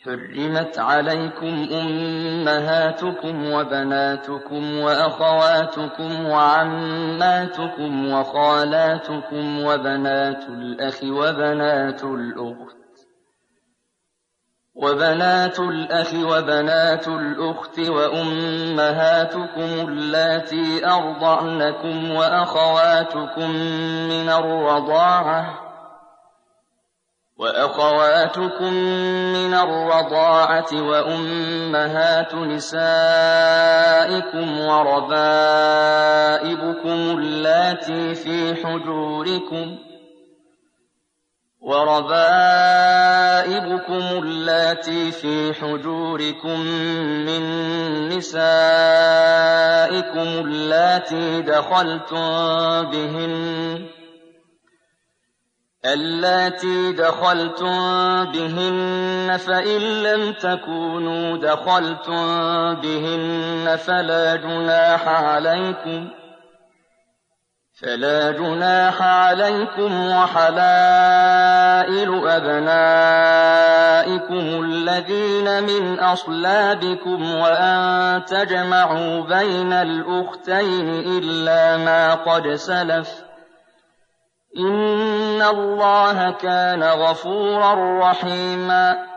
حرمت عليكم أمهاتكم وبناتكم وأخواتكم وعماتكم وخالاتكم وبنات الأخ وبنات الأخت وأمهاتكم اللاتي أرضعنكم وأخواتكم من الرضاعة وأمهات نسائكم وربائبكم اللاتي في حجوركم من نسائكم اللاتي دخلتم بهن فإن لم تكونوا دخلتم بهن فلا جناح عليكم وحلائل أبنائكم الذين من أصلابكم وأن تجمعوا بين الأختين إلا ما قد سلف إن الله كان غفورا رحيما